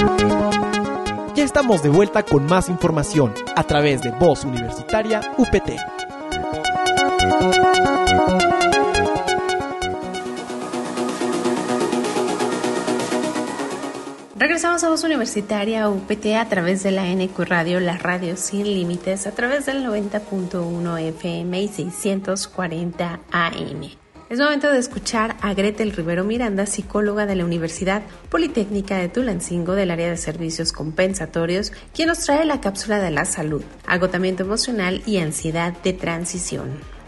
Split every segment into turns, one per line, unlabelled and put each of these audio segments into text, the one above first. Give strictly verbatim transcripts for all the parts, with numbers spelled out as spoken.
Ya estamos de vuelta con más información a través de Voz Universitaria U P T.
Regresamos a Voz Universitaria U P T a través de la N Q Radio, la radio sin límites, a través del noventa punto uno F M y seiscientos cuarenta A M. Es momento de escuchar a Gretel Rivero Miranda, psicóloga de la Universidad Politécnica de Tulancingo del área de servicios compensatorios, quien nos trae la cápsula de la salud, agotamiento emocional y ansiedad de transición.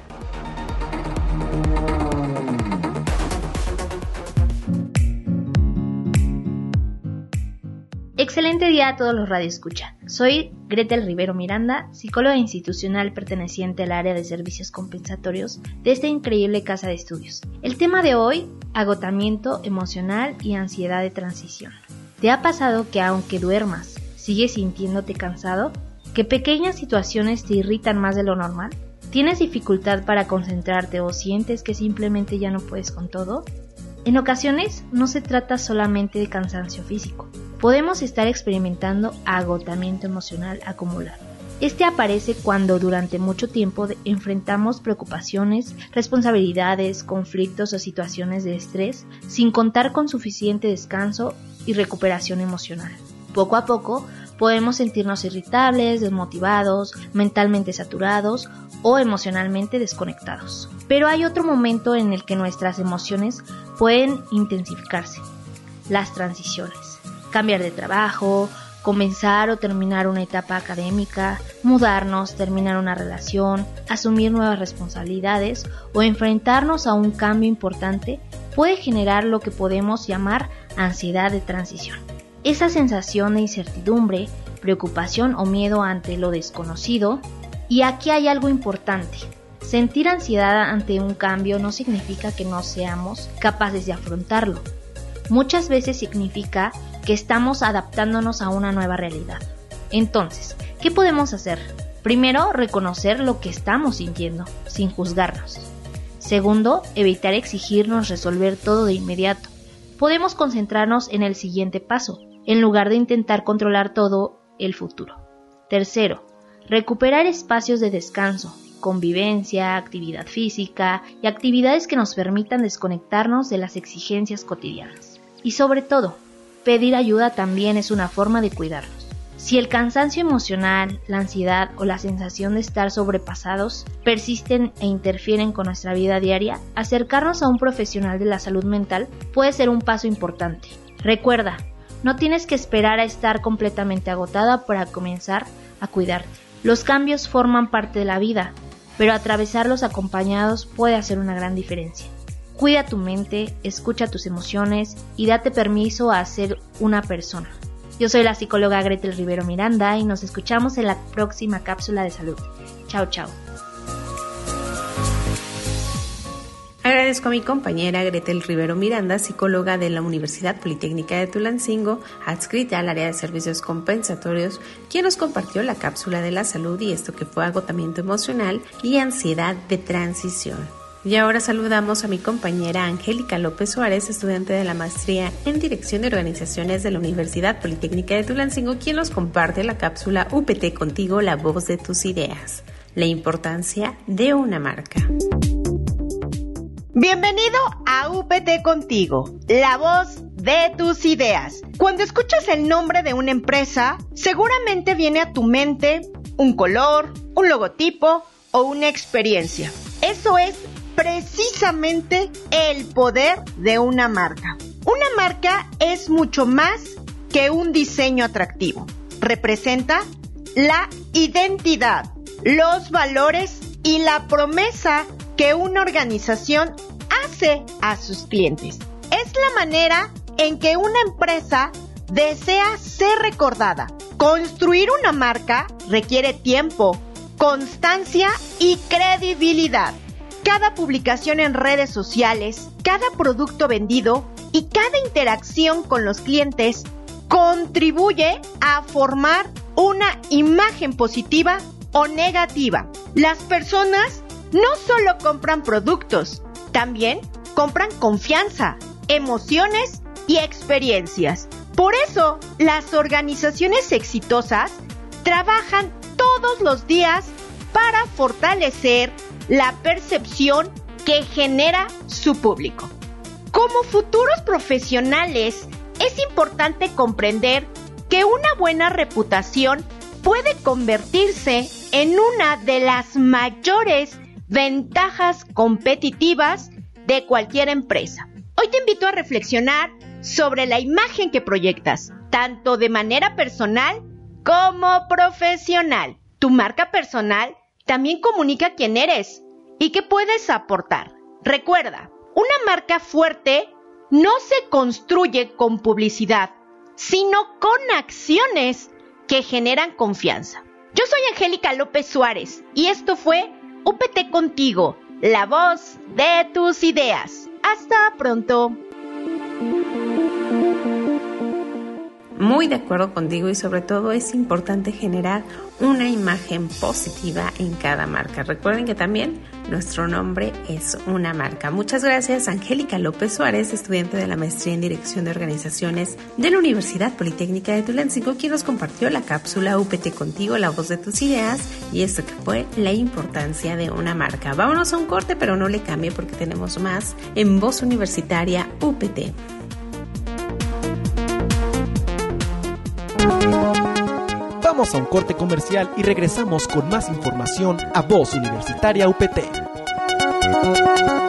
Excelente día a todos los radioescucha. Soy Gretel Rivero Miranda, psicóloga institucional perteneciente al área de servicios compensatorios de esta increíble casa de estudios. El tema de hoy, agotamiento emocional y ansiedad de transición. ¿Te ha pasado que aunque duermas, sigues sintiéndote cansado? ¿Que pequeñas situaciones te irritan más de lo normal? ¿Tienes dificultad para concentrarte o sientes que simplemente ya no puedes con todo? En ocasiones no se trata solamente de cansancio físico. Podemos estar experimentando agotamiento emocional acumulado. Este aparece cuando durante mucho tiempo enfrentamos preocupaciones, responsabilidades, conflictos o situaciones de estrés sin contar con suficiente descanso y recuperación emocional. Poco a poco podemos sentirnos irritables, desmotivados, mentalmente saturados o emocionalmente desconectados. Pero hay otro momento en el que nuestras emociones pueden intensificarse: las transiciones. Cambiar de trabajo, comenzar o terminar una etapa académica, mudarnos, terminar una relación, asumir nuevas responsabilidades o enfrentarnos a un cambio importante puede generar lo que podemos llamar ansiedad de transición. Esa sensación de incertidumbre, preocupación o miedo ante lo desconocido. Y aquí hay algo importante. Sentir ansiedad ante un cambio no significa que no seamos capaces de afrontarlo. Muchas veces significa que estamos adaptándonos a una nueva realidad. Entonces, ¿qué podemos hacer? Primero, reconocer lo que estamos sintiendo, sin juzgarnos. Segundo, evitar exigirnos resolver todo de inmediato. Podemos concentrarnos en el siguiente paso, en lugar de intentar controlar todo el futuro. Tercero, recuperar espacios de descanso, convivencia, actividad física y actividades que nos permitan desconectarnos de las exigencias cotidianas. Y sobre todo, pedir ayuda también es una forma de cuidarnos. Si el cansancio emocional, la ansiedad o la sensación de estar sobrepasados persisten e interfieren con nuestra vida diaria, acercarnos a un profesional de la salud mental puede ser un paso importante. Recuerda, no tienes que esperar a estar completamente agotada para comenzar a cuidarte. Los cambios forman parte de la vida, pero atravesarlos acompañados puede hacer una gran diferencia. Cuida tu mente, escucha tus emociones y date permiso a ser una persona. Yo soy la psicóloga Gretel Rivero Miranda y nos escuchamos en la próxima cápsula de salud. Chao, chao.
Agradezco a mi compañera Gretel Rivero Miranda, psicóloga de la Universidad Politécnica de Tulancingo, adscrita al área de servicios compensatorios, quien nos compartió la cápsula de la salud y esto que fue agotamiento emocional y ansiedad de transición. Y ahora saludamos a mi compañera Angélica López Suárez, estudiante de la maestría en Dirección de Organizaciones de la Universidad Politécnica de Tulancingo, quien nos comparte la cápsula U P T Contigo, la voz de tus ideas, la importancia de una marca.
Bienvenido a U P T Contigo, la voz de tus ideas. Cuando escuchas el nombre de una empresa, seguramente viene a tu mente un color, un logotipo o una experiencia. Eso es precisamente el poder de una marca. Una marca es mucho más que un diseño atractivo. Representa la identidad, los valores y la promesa que una organización hace a sus clientes. Es la manera en que una empresa desea ser recordada. Construir una marca requiere tiempo, constancia y credibilidad. Cada publicación en redes sociales, cada producto vendido y cada interacción con los clientes contribuye a formar una imagen positiva o negativa. Las personas no solo compran productos, también compran confianza, emociones y experiencias. Por eso, las organizaciones exitosas trabajan todos los días para fortalecer la percepción que genera su público. Como futuros profesionales, es importante comprender que una buena reputación puede convertirse en una de las mayores ventajas competitivas de cualquier empresa. Hoy te invito a reflexionar sobre la imagen que proyectas, tanto de manera personal como profesional. Tu marca personal también comunica quién eres y qué puedes aportar. Recuerda, una marca fuerte no se construye con publicidad, sino con acciones que generan confianza. Yo soy Angélica López Suárez y esto fue U P T Contigo, la voz de tus ideas. Hasta pronto.
Muy de acuerdo contigo y sobre todo es importante generar una imagen positiva en cada marca. Recuerden que también nuestro nombre es una marca. Muchas gracias, Angélica López Suárez, estudiante de la maestría en Dirección de Organizaciones de la Universidad Politécnica de Tulancingo, quien nos compartió la cápsula U P T Contigo, la voz de tus ideas, y esto que fue la importancia de una marca. Vámonos a un corte, pero no le cambie porque tenemos más en Voz Universitaria U P T.
Vamos a un corte comercial y regresamos con más información a Voz Universitaria U P T.